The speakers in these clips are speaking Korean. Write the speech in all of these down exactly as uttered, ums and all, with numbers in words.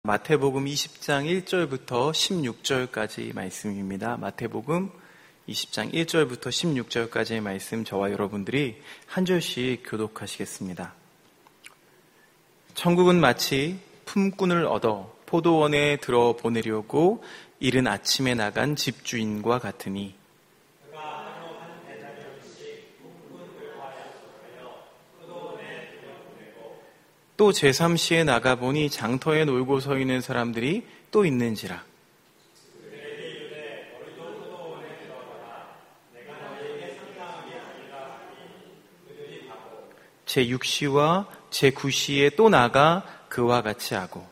마태복음 이십 장 일 절부터 십육 절까지 말씀입니다. 마태복음 이십 장 일 절부터 십육 절까지의 말씀 저와 여러분들이 한 절씩 교독하시겠습니다. 천국은 마치 품꾼을 얻어 포도원에 들어 보내려고 이른 아침에 나간 집주인과 같으니 또 제삼 시에 나가보니 장터에 놀고 서 있는 사람들이 또 있는지라. 제육 시와 제구 시에 또 나가 그와 같이 하고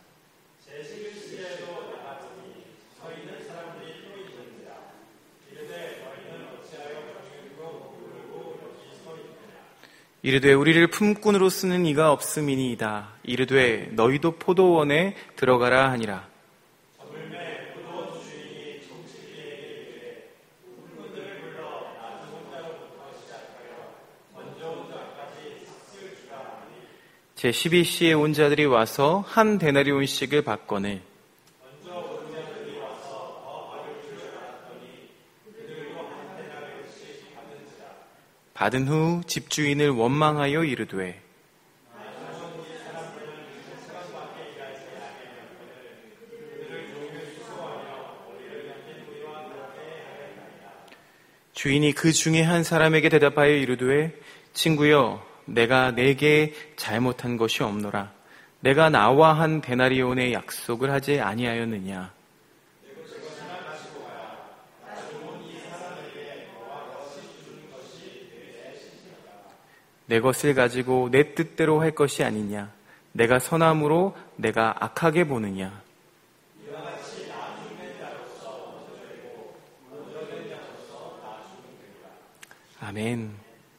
이르되 우리를 품꾼으로 쓰는 이가 없음이니이다. 이르되 너희도 포도원에 들어가라 하니라. 제십이 시에 온 자들이 와서 한 데나리온씩을 받거늘 받은 후 집주인을 원망하여 이르되 주인이 그 중에 한 사람에게 대답하여 이르되 친구여 내가 내게 잘못한 것이 없노라. 내가 나와 한 데나리온의 약속을 하지 아니하였느냐. 내 것을 가지고 내 뜻대로 할 것이 아니냐. 내가 선함으로 내가 악하게 보느냐. 아멘.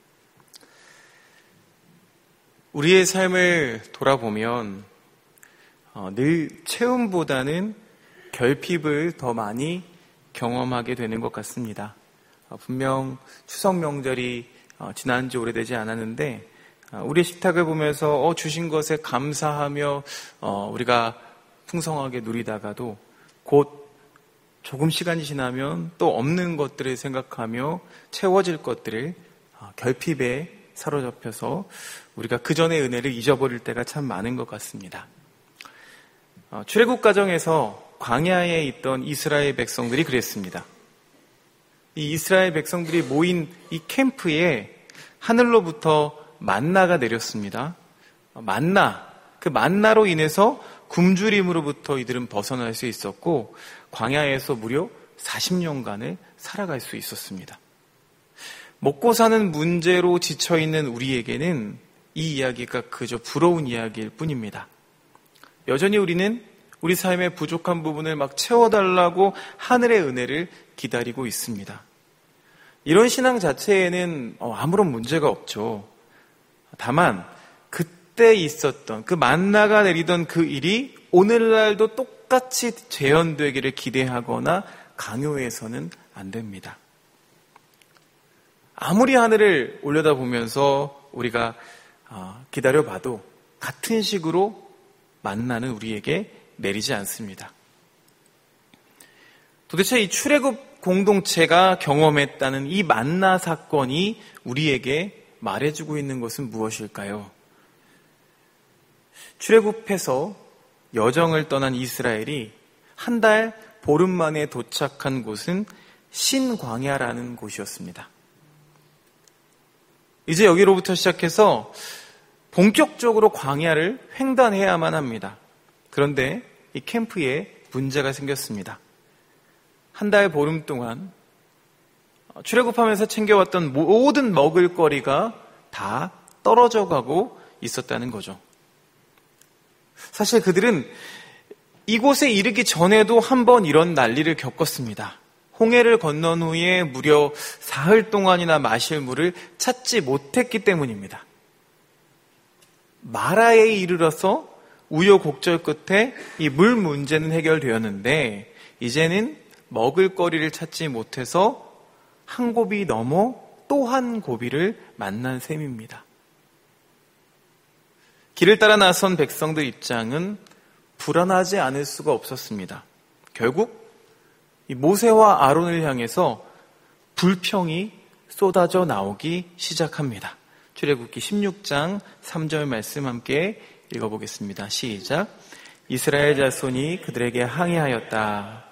우리의 삶을 돌아보면 어, 늘 채움보다는 결핍을 더 많이 경험하게 되는 것 같습니다. 어, 분명 추석 명절이 어, 지난 지 오래되지 않았는데 어, 우리의 식탁을 보면서 어, 주신 것에 감사하며 어, 우리가 풍성하게 누리다가도 곧 조금 시간이 지나면 또 없는 것들을 생각하며 채워질 것들을 어, 결핍에 사로잡혀서 우리가 그 전의 은혜를 잊어버릴 때가 참 많은 것 같습니다. 어, 출애굽 과정에서 광야에 있던 이스라엘 백성들이 그랬습니다. 이 이스라엘 백성들이 모인 이 캠프에 하늘로부터 만나가 내렸습니다. 만나, 그 만나로 인해서 굶주림으로부터 이들은 벗어날 수 있었고 광야에서 무려 사십 년간을 살아갈 수 있었습니다. 먹고 사는 문제로 지쳐있는 우리에게는 이 이야기가 그저 부러운 이야기일 뿐입니다. 여전히 우리는 우리 삶의 부족한 부분을 막 채워달라고 하늘의 은혜를 기다리고 있습니다. 이런 신앙 자체에는 아무런 문제가 없죠. 다만 그때 있었던 그 만나가 내리던 그 일이 오늘날도 똑같이 재현되기를 기대하거나 강요해서는 안 됩니다. 아무리 하늘을 올려다보면서 우리가 기다려봐도 같은 식으로 만나는 우리에게 내리지 않습니다. 도대체 이 출애굽 공동체가 경험했다는 이 만나 사건이 우리에게 말해주고 있는 것은 무엇일까요? 출애굽해서 여정을 떠난 이스라엘이 한 달 보름 만에 도착한 곳은 신광야라는 곳이었습니다. 이제 여기로부터 시작해서 본격적으로 광야를 횡단해야만 합니다. 그런데 이 캠프에 문제가 생겼습니다. 한 달 보름 동안 출애굽하면서 챙겨왔던 모든 먹을거리가 다 떨어져 가고 있었다는 거죠. 사실 그들은 이곳에 이르기 전에도 한 번 이런 난리를 겪었습니다. 홍해를 건넌 후에 무려 사흘 동안이나 마실 물을 찾지 못했기 때문입니다. 마라에 이르러서 우여곡절 끝에 이 물 문제는 해결되었는데 이제는 먹을거리를 찾지 못해서 한 고비 넘어 또 한 고비를 만난 셈입니다. 길을 따라 나선 백성들 입장은 불안하지 않을 수가 없었습니다. 결국 이 모세와 아론을 향해서 불평이 쏟아져 나오기 시작합니다. 출애굽기 십육 장 삼 절 말씀 함께 읽어보겠습니다. 시작. 이스라엘 자손이 그들에게 항의하였다.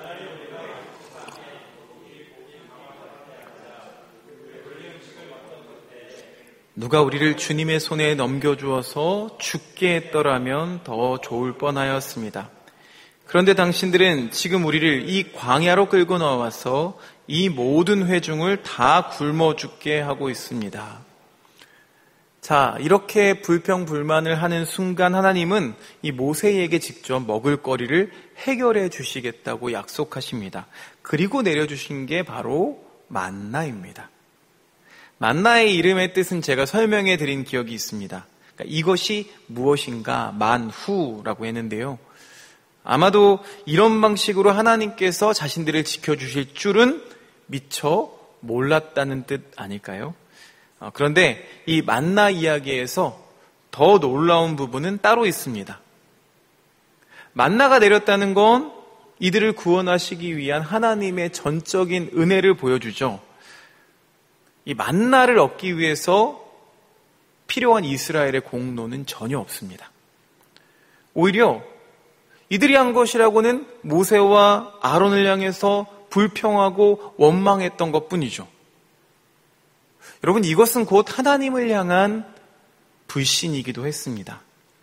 누가 우리를 주님의 손에 넘겨주어서 죽게 했더라면 더 좋을 뻔하였습니다. 그런데 당신들은 지금 우리를 이 광야로 끌고 나와서 이 모든 회중을 다 굶어 죽게 하고 있습니다. 자, 이렇게 불평불만을 하는 순간 하나님은 이 모세에게 직접 먹을거리를 해결해 주시겠다고 약속하십니다. 그리고 내려주신 게 바로 만나입니다. 만나의 이름의 뜻은 제가 설명해 드린 기억이 있습니다. 그러니까 이것이 무엇인가 만후라고 했는데요. 아마도 이런 방식으로 하나님께서 자신들을 지켜주실 줄은 미처 몰랐다는 뜻 아닐까요? 그런데 이 만나 이야기에서 더 놀라운 부분은 따로 있습니다. 만나가 내렸다는 건 이들을 구원하시기 위한 하나님의 전적인 은혜를 보여주죠. 이 만나를 얻기 위해서 필요한 이스라엘의 공로는 전혀 없습니다. 오히려 이들이 한 것이라고는 모세와 아론을 향해서 불평하고 원망했던 것뿐이죠. 여러분, 이것은 곧 하나님을 향한 불신이기도 했습니다.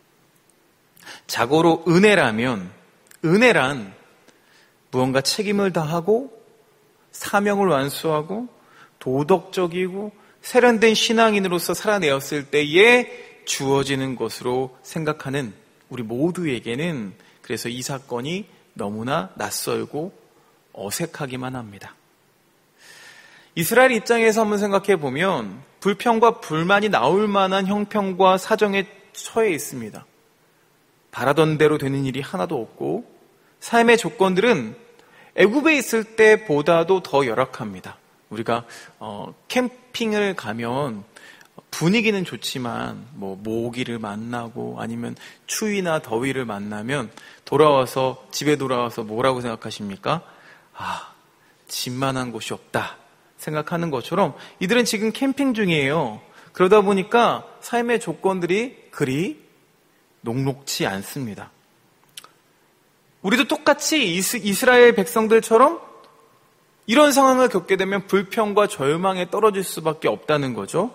자고로 은혜라면, 은혜란 무언가 책임을 다하고 사명을 완수하고 도덕적이고 세련된 신앙인으로서 살아내었을 때에 주어지는 것으로 생각하는 우리 모두에게는 그래서 이 사건이 너무나 낯설고 어색하기만 합니다. 이스라엘 입장에서 한번 생각해 보면 불평과 불만이 나올 만한 형편과 사정에 처해 있습니다. 바라던 대로 되는 일이 하나도 없고 삶의 조건들은 애굽에 있을 때보다도 더 열악합니다. 우리가 어, 캠핑을 가면 분위기는 좋지만 뭐 모기를 만나고 아니면 추위나 더위를 만나면 돌아와서 집에 돌아와서 뭐라고 생각하십니까? 아, 집만한 곳이 없다 생각하는 것처럼 이들은 지금 캠핑 중이에요. 그러다 보니까 삶의 조건들이 그리 녹록지 않습니다. 우리도 똑같이 이스라엘 백성들처럼 이런 상황을 겪게 되면 불평과 절망에 떨어질 수밖에 없다는 거죠.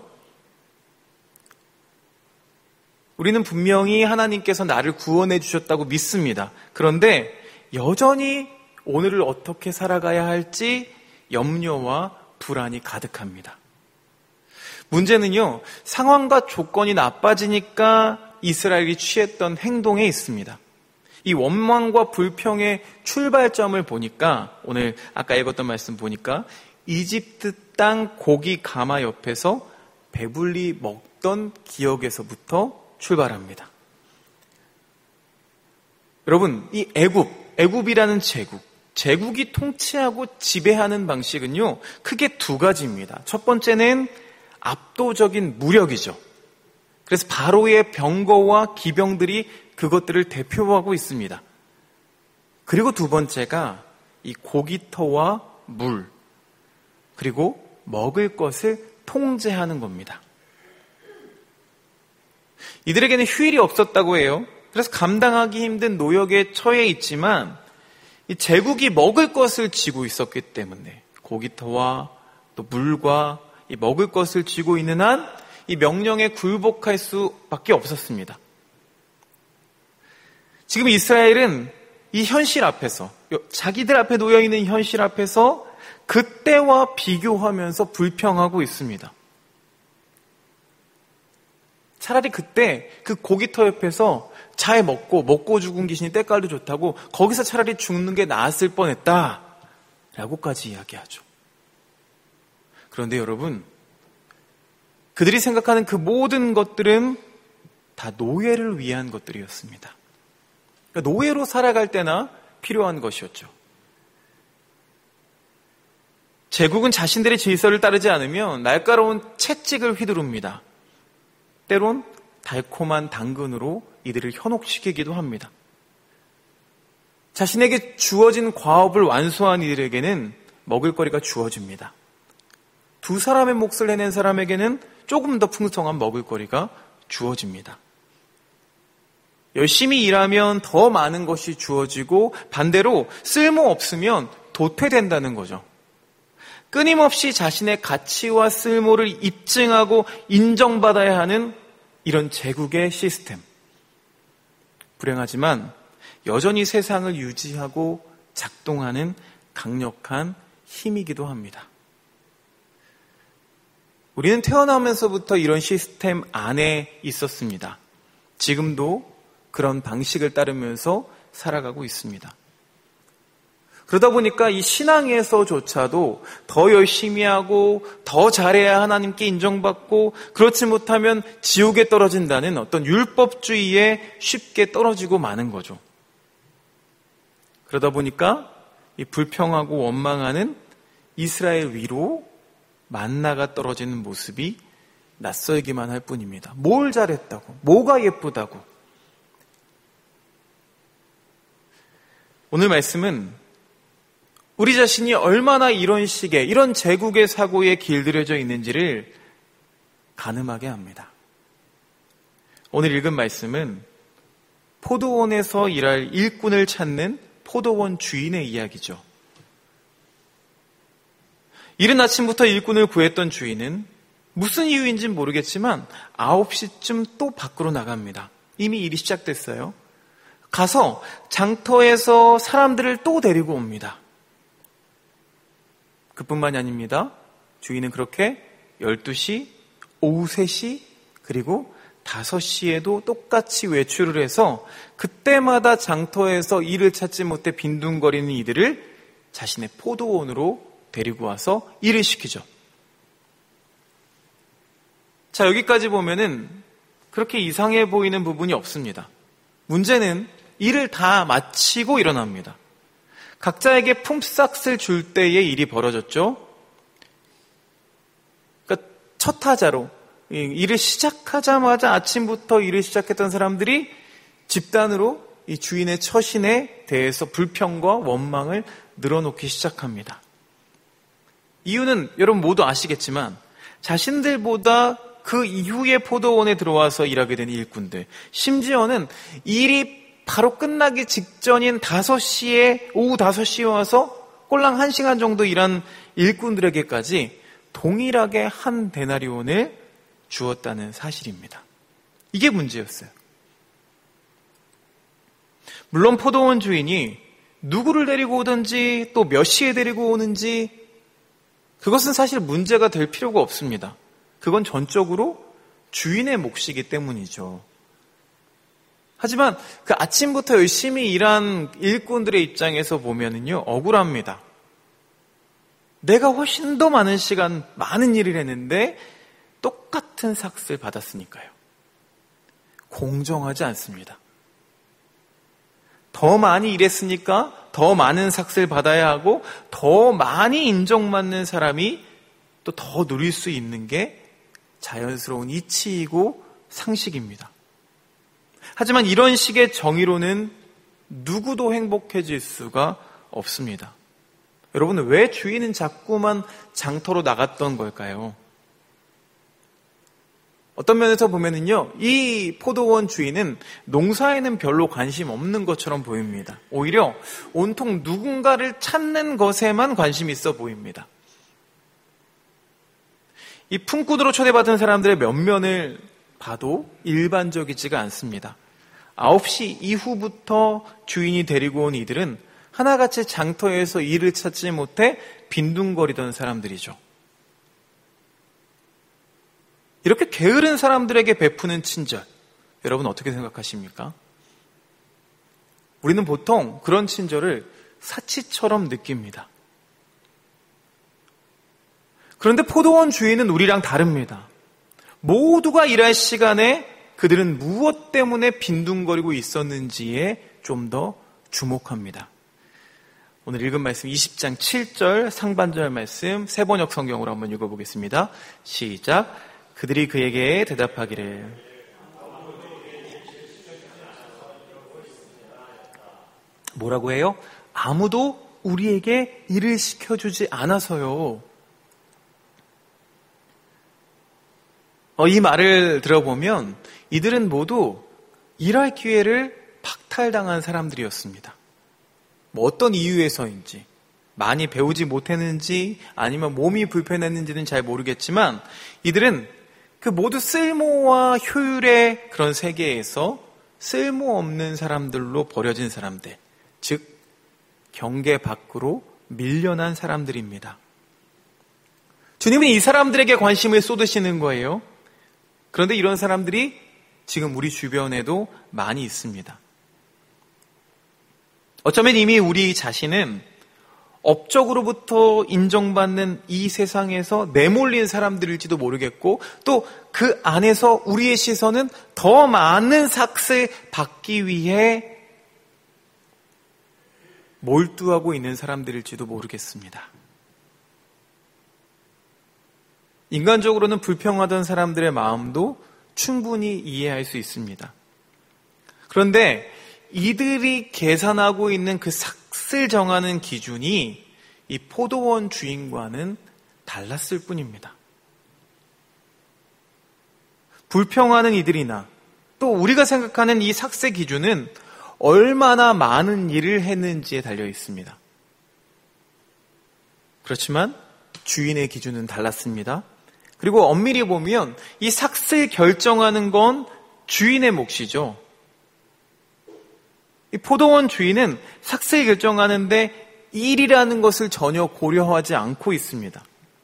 우리는 분명히 하나님께서 나를 구원해 주셨다고 믿습니다. 그런데 여전히 오늘을 어떻게 살아가야 할지 염려와 불안이 가득합니다. 문제는요, 상황과 조건이 나빠지니까 이스라엘이 취했던 행동에 있습니다. 이 원망과 불평의 출발점을 보니까 오늘 아까 읽었던 말씀 보니까 이집트 땅 고기 가마 옆에서 배불리 먹던 기억에서부터 출발합니다. 여러분, 이 애굽, 애굽이라는 제국, 제국이 통치하고 지배하는 방식은요, 크게 두 가지입니다. 첫 번째는 압도적인 무력이죠. 그래서 바로의 병거와 기병들이 그것들을 대표하고 있습니다. 그리고 두 번째가 이 고기터와 물, 그리고 먹을 것을 통제하는 겁니다. 이들에게는 휴일이 없었다고 해요. 그래서 감당하기 힘든 노역에 처해 있지만 이 제국이 먹을 것을 쥐고 있었기 때문에 고기터와 또 물과 이 먹을 것을 쥐고 있는 한 이 명령에 굴복할 수밖에 없었습니다. 지금 이스라엘은 이 현실 앞에서, 자기들 앞에 놓여있는 현실 앞에서 그때와 비교하면서 불평하고 있습니다. 차라리 그때 그 고기터 옆에서 잘 먹고 먹고 죽은 귀신이 때깔도 좋다고 거기서 차라리 죽는 게 나았을 뻔했다 라고까지 이야기하죠. 그런데 여러분, 그들이 생각하는 그 모든 것들은 다 노예를 위한 것들이었습니다. 그러니까 노예로 살아갈 때나 필요한 것이었죠. 제국은 자신들의 질서를 따르지 않으면 날카로운 채찍을 휘두릅니다. 때론 달콤한 당근으로 이들을 현혹시키기도 합니다. 자신에게 주어진 과업을 완수한 이들에게는 먹을거리가 주어집니다. 두 사람의 몫을 해낸 사람에게는 조금 더 풍성한 먹을거리가 주어집니다. 열심히 일하면 더 많은 것이 주어지고 반대로 쓸모없으면 도태된다는 거죠. 끊임없이 자신의 가치와 쓸모를 입증하고 인정받아야 하는 이런 제국의 시스템. 불행하지만 여전히 세상을 유지하고 작동하는 강력한 힘이기도 합니다. 우리는 태어나면서부터 이런 시스템 안에 있었습니다. 지금도 그런 방식을 따르면서 살아가고 있습니다. 그러다 보니까 이 신앙에서조차도 더 열심히 하고 더 잘해야 하나님께 인정받고 그렇지 못하면 지옥에 떨어진다는 어떤 율법주의에 쉽게 떨어지고 마는 거죠. 그러다 보니까 이 불평하고 원망하는 이스라엘 위로 만나가 떨어지는 모습이 낯설기만 할 뿐입니다. 뭘 잘했다고, 뭐가 예쁘다고. 오늘 말씀은 우리 자신이 얼마나 이런 식의, 이런 제국의 사고에 길들여져 있는지를 가늠하게 합니다. 오늘 읽은 말씀은 포도원에서 일할 일꾼을 찾는 포도원 주인의 이야기죠. 이른 아침부터 일꾼을 구했던 주인은 무슨 이유인지는 모르겠지만 아홉 시쯤 또 밖으로 나갑니다. 이미 일이 시작됐어요. 가서 장터에서 사람들을 또 데리고 옵니다. 그뿐만이 아닙니다. 주인은 그렇게 열두 시, 오후 세 시, 그리고 다섯 시에도 똑같이 외출을 해서 그때마다 장터에서 일을 찾지 못해 빈둥거리는 이들을 자신의 포도원으로 데리고 와서 일을 시키죠. 자, 여기까지 보면은 그렇게 이상해 보이는 부분이 없습니다. 문제는 일을 다 마치고 일어납니다. 각자에게 품삯을 줄 때의 일이 벌어졌죠. 그러니까 첫 타자로 일을 시작하자마자 아침부터 일을 시작했던 사람들이 집단으로 이 주인의 처신에 대해서 불평과 원망을 늘어놓기 시작합니다. 이유는 여러분 모두 아시겠지만 자신들보다 그 이후에 포도원에 들어와서 일하게 된 일꾼들, 심지어는 일이 바로 끝나기 직전인 다섯 시에, 오후 다섯 시에 와서 꼴랑 한 시간 정도 일한 일꾼들에게까지 동일하게 한 데나리온을 주었다는 사실입니다. 이게 문제였어요. 물론 포도원 주인이 누구를 데리고 오든지 또 몇 시에 데리고 오는지 그것은 사실 문제가 될 필요가 없습니다. 그건 전적으로 주인의 몫이기 때문이죠. 하지만 그 아침부터 열심히 일한 일꾼들의 입장에서 보면은요, 억울합니다. 내가 훨씬 더 많은 시간, 많은 일을 했는데 똑같은 삭스를 받았으니까요. 공정하지 않습니다. 더 많이 일했으니까 더 많은 삭스를 받아야 하고 더 많이 인정받는 사람이 또 더 누릴 수 있는 게 자연스러운 이치이고 상식입니다. 하지만 이런 식의 정의로는 누구도 행복해질 수가 없습니다. 여러분은 왜 주인은 자꾸만 장터로 나갔던 걸까요? 어떤 면에서 보면은요, 이 포도원 주인은 농사에는 별로 관심 없는 것처럼 보입니다. 오히려 온통 누군가를 찾는 것에만 관심이 있어 보입니다. 이 품꾼으로 초대받은 사람들의 면면을 봐도 일반적이지가 않습니다. 아홉 시 이후부터 주인이 데리고 온 이들은 하나같이 장터에서 일을 찾지 못해 빈둥거리던 사람들이죠. 이렇게 게으른 사람들에게 베푸는 친절, 여러분 어떻게 생각하십니까? 우리는 보통 그런 친절을 사치처럼 느낍니다. 그런데 포도원 주인은 우리랑 다릅니다. 모두가 일할 시간에 그들은 무엇 때문에 빈둥거리고 있었는지에 좀 더 주목합니다. 오늘 읽은 말씀 이십 장 칠 절 상반절 말씀 새번역 성경으로 한번 읽어보겠습니다. 시작. 그들이 그에게 대답하기를 뭐라고 해요? 아무도 우리에게 일을 시켜주지 않아서요. 어, 이 말을 들어보면 이들은 모두 일할 기회를 박탈당한 사람들이었습니다. 뭐 어떤 이유에서인지, 많이 배우지 못했는지 아니면 몸이 불편했는지는 잘 모르겠지만 이들은 그 모두 쓸모와 효율의 그런 세계에서 쓸모없는 사람들로 버려진 사람들, 즉 경계 밖으로 밀려난 사람들입니다. 주님은 이 사람들에게 관심을 쏟으시는 거예요. 그런데 이런 사람들이 지금 우리 주변에도 많이 있습니다. 어쩌면 이미 우리 자신은 업적으로부터 인정받는 이 세상에서 내몰린 사람들일지도 모르겠고, 또 그 안에서 우리의 시선은 더 많은 삭을 받기 위해 몰두하고 있는 사람들일지도 모르겠습니다. 인간적으로는 불평하던 사람들의 마음도 충분히 이해할 수 있습니다. 그런데 이들이 계산하고 있는 그 삭을 정하는 기준이 이 포도원 주인과는 달랐을 뿐입니다. 불평하는 이들이나 또 우리가 생각하는 이 삭세 기준은 얼마나 많은 일을 했는지에 달려 있습니다. 그렇지만 주인의 기준은 달랐습니다. 그리고 엄밀히 보면 이 삭을 결정하는 건 주인의 몫이죠. 이 포도원 주인은 삭을 결정하는데 일이라는 것을 전혀 고려하지 않고 있습니다.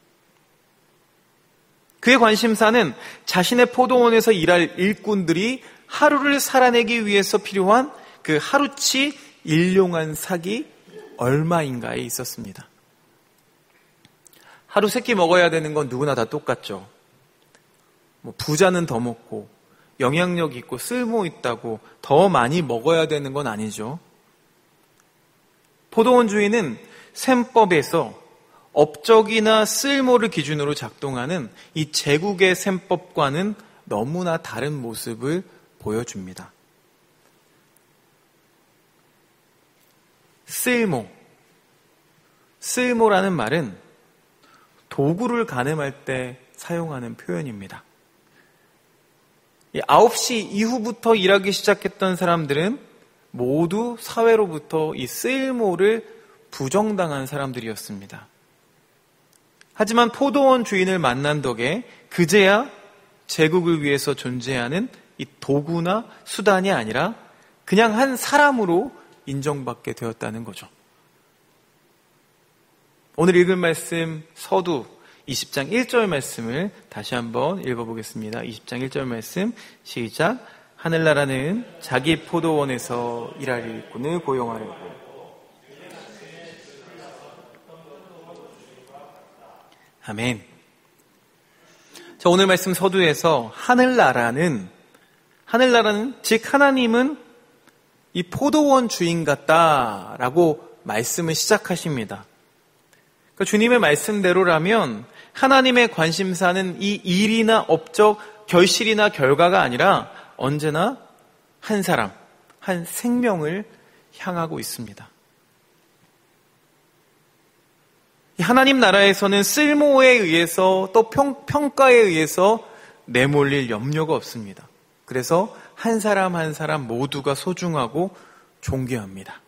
그의 관심사는 자신의 포도원에서 일할 일꾼들이 하루를 살아내기 위해서 필요한 그 하루치 일용한 삭이 얼마인가에 있었습니다. 하루 세 끼 먹어야 되는 건 누구나 다 똑같죠. 뭐 부자는 더 먹고 영향력 있고 쓸모 있다고 더 많이 먹어야 되는 건 아니죠. 포도원 주인은 셈법에서 업적이나 쓸모를 기준으로 작동하는 이 제국의 셈법과는 너무나 다른 모습을 보여줍니다. 쓸모. 쓸모라는 말은 도구를 가늠할 때 사용하는 표현입니다. 아홉 시 이후부터 일하기 시작했던 사람들은 모두 사회로부터 이 쓸모를 부정당한 사람들이었습니다. 하지만 포도원 주인을 만난 덕에 그제야 제국을 위해서 존재하는 이 도구나 수단이 아니라 그냥 한 사람으로 인정받게 되었다는 거죠. 오늘 읽을 말씀 서두 이십 장 일 절 말씀을 다시 한번 읽어보겠습니다. 이십 장 일 절 말씀 시작. 하늘나라는 자기 포도원에서 일할 일꾼을 고용하려고. 아멘. 자, 오늘 말씀 서두에서 하늘나라는 하늘나라는 즉 하나님은 이 포도원 주인 같다라고 말씀을 시작하십니다. 그러니까 주님의 말씀대로라면 하나님의 관심사는 이 일이나 업적, 결실이나 결과가 아니라 언제나 한 사람, 한 생명을 향하고 있습니다. 하나님 나라에서는 쓸모에 의해서 또 평, 평가에 의해서 내몰릴 염려가 없습니다. 그래서 한 사람 한 사람 모두가 소중하고 존귀합니다.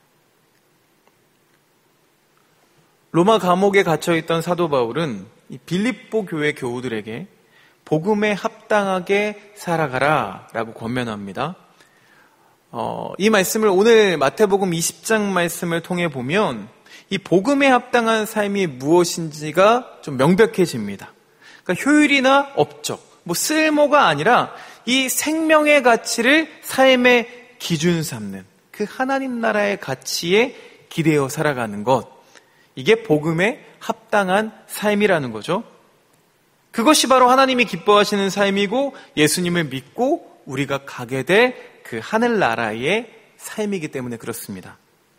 로마 감옥에 갇혀있던 사도 바울은 이 빌립보 교회 교우들에게 복음에 합당하게 살아가라 라고 권면합니다. 어, 이 말씀을 오늘 마태복음 이십 장 말씀을 통해 보면 이 복음에 합당한 삶이 무엇인지가 좀 명백해집니다. 그러니까 효율이나 업적, 뭐 쓸모가 아니라 이 생명의 가치를 삶의 기준 삼는 그 하나님 나라의 가치에 기대어 살아가는 것, 이게 복음에 합당한 삶이라는 거죠. 그것이 바로 하나님이 기뻐하시는 삶이고 예수님을 믿고 우리가 가게 될 그 하늘나라의 삶이기 때문에 그렇습니다.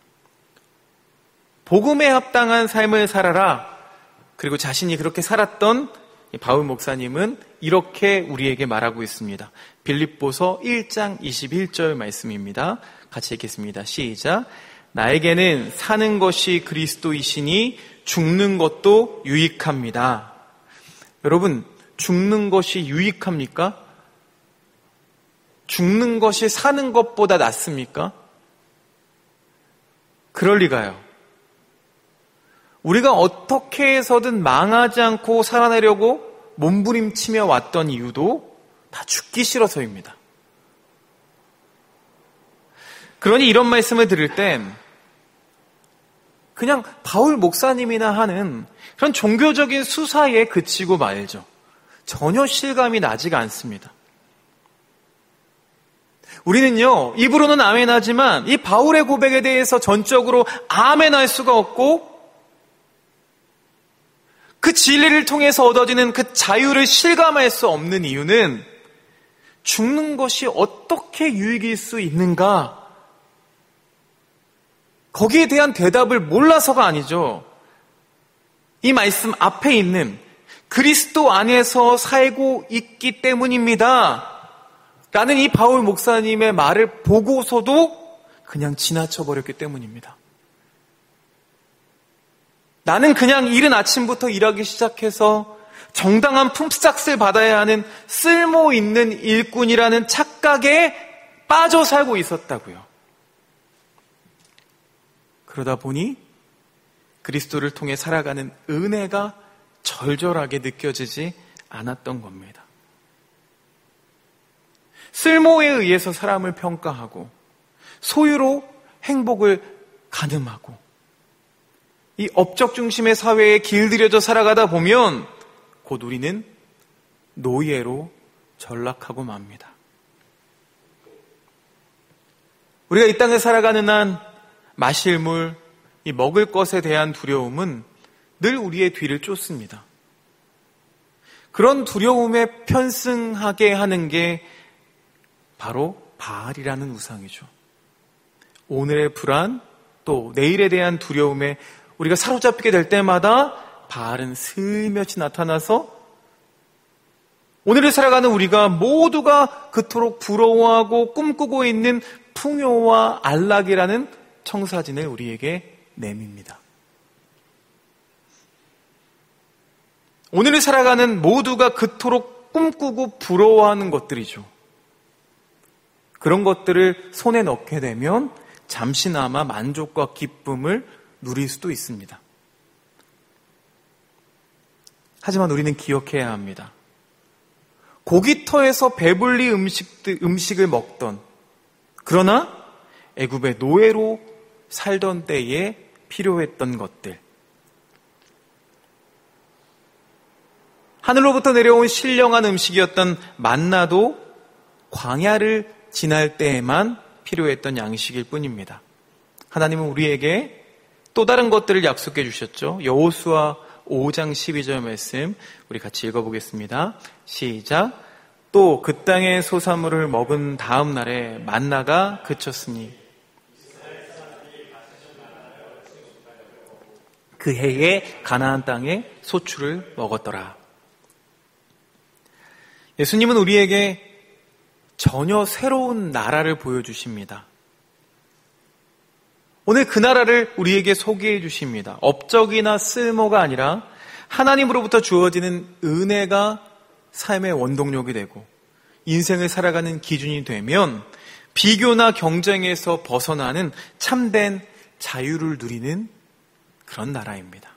복음에 합당한 삶을 살아라. 그리고 자신이 그렇게 살았던 바울 목사님은 이렇게 우리에게 말하고 있습니다. 빌립보서 일 장 이십일 절 말씀입니다. 같이 읽겠습니다. 시작. 나에게는 사는 것이 그리스도이시니 죽는 것도 유익합니다. 여러분, 죽는 것이 유익합니까? 죽는 것이 사는 것보다 낫습니까? 그럴 리가요. 우리가 어떻게 해서든 망하지 않고 살아내려고 몸부림치며 왔던 이유도 다 죽기 싫어서입니다. 그러니 이런 말씀을 들을 땐 그냥 바울 목사님이나 하는 그런 종교적인 수사에 그치고 말죠. 전혀 실감이 나지가 않습니다. 우리는요, 입으로는 아멘하지만 이 바울의 고백에 대해서 전적으로 아멘할 수가 없고 그 진리를 통해서 얻어지는 그 자유를 실감할 수 없는 이유는 죽는 것이 어떻게 유익일 수 있는가? 거기에 대한 대답을 몰라서가 아니죠. 이 말씀 앞에 있는 그리스도 안에서 살고 있기 때문입니다. 라는 이 바울 목사님의 말을 보고서도 그냥 지나쳐버렸기 때문입니다. 나는 그냥 이른 아침부터 일하기 시작해서 정당한 품삯을 받아야 하는 쓸모 있는 일꾼이라는 착각에 빠져 살고 있었다고요. 그러다 보니 그리스도를 통해 살아가는 은혜가 절절하게 느껴지지 않았던 겁니다. 쓸모에 의해서 사람을 평가하고 소유로 행복을 가늠하고 이 업적 중심의 사회에 길들여져 살아가다 보면 곧 우리는 노예로 전락하고 맙니다. 우리가 이 땅에 살아가는 한 마실 물, 이 먹을 것에 대한 두려움은 늘 우리의 뒤를 쫓습니다. 그런 두려움에 편승하게 하는 게 바로 바알이라는 우상이죠. 오늘의 불안, 또 내일에 대한 두려움에 우리가 사로잡히게 될 때마다 바알은 슬며시 나타나서 오늘을 살아가는 우리가 모두가 그토록 부러워하고 꿈꾸고 있는 풍요와 안락이라는 청사진을 우리에게 내밉니다. 오늘을 살아가는 모두가 그토록 꿈꾸고 부러워하는 것들이죠. 그런 것들을 손에 넣게 되면 잠시나마 만족과 기쁨을 누릴 수도 있습니다. 하지만 우리는 기억해야 합니다. 고깃터에서 배불리 음식들, 음식을 먹던, 그러나 애굽의 노예로 살던 때에 필요했던 것들, 하늘로부터 내려온 신령한 음식이었던 만나도 광야를 지날 때에만 필요했던 양식일 뿐입니다. 하나님은 우리에게 또 다른 것들을 약속해 주셨죠. 여호수아 오 장 십이 절 말씀 우리 같이 읽어보겠습니다. 시작. 또 그 땅의 소산물을 먹은 다음 날에 만나가 그쳤으니 그 해에 가나안 땅에 소출을 먹었더라. 예수님은 우리에게 전혀 새로운 나라를 보여주십니다. 오늘 그 나라를 우리에게 소개해 주십니다. 업적이나 쓸모가 아니라 하나님으로부터 주어지는 은혜가 삶의 원동력이 되고 인생을 살아가는 기준이 되면 비교나 경쟁에서 벗어나는 참된 자유를 누리는 그런 나라입니다.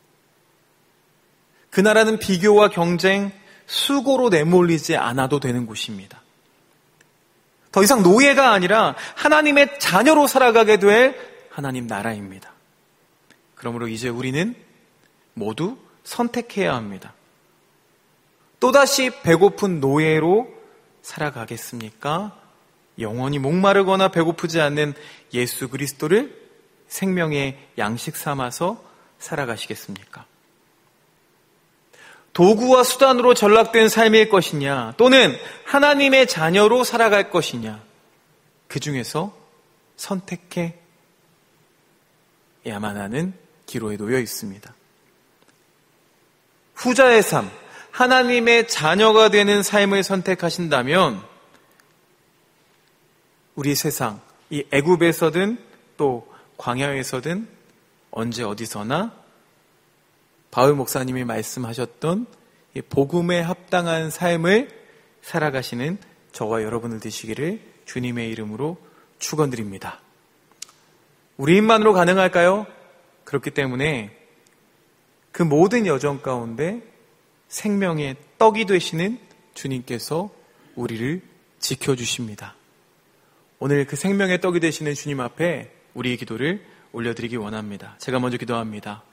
그 나라는 비교와 경쟁, 수고로 내몰리지 않아도 되는 곳입니다. 더 이상 노예가 아니라 하나님의 자녀로 살아가게 될 하나님 나라입니다. 그러므로 이제 우리는 모두 선택해야 합니다. 또다시 배고픈 노예로 살아가겠습니까? 영원히 목마르거나 배고프지 않는 예수 그리스도를 생명의 양식 삼아서 살아가시겠습니까? 도구와 수단으로 전락된 삶일 것이냐, 또는 하나님의 자녀로 살아갈 것이냐, 그 중에서 선택해 야만 하는 기로에 놓여 있습니다. 후자의 삶, 하나님의 자녀가 되는 삶을 선택하신다면 우리 세상, 이 애굽에서든 또 광야에서든 언제 어디서나 바울 목사님이 말씀하셨던 이 복음에 합당한 삶을 살아가시는 저와 여러분들 되시기를 주님의 이름으로 축원드립니다. 우리 힘만으로 가능할까요? 그렇기 때문에 그 모든 여정 가운데 생명의 떡이 되시는 주님께서 우리를 지켜주십니다. 오늘 그 생명의 떡이 되시는 주님 앞에 우리의 기도를 올려드리기 원합니다. 제가 먼저 기도합니다.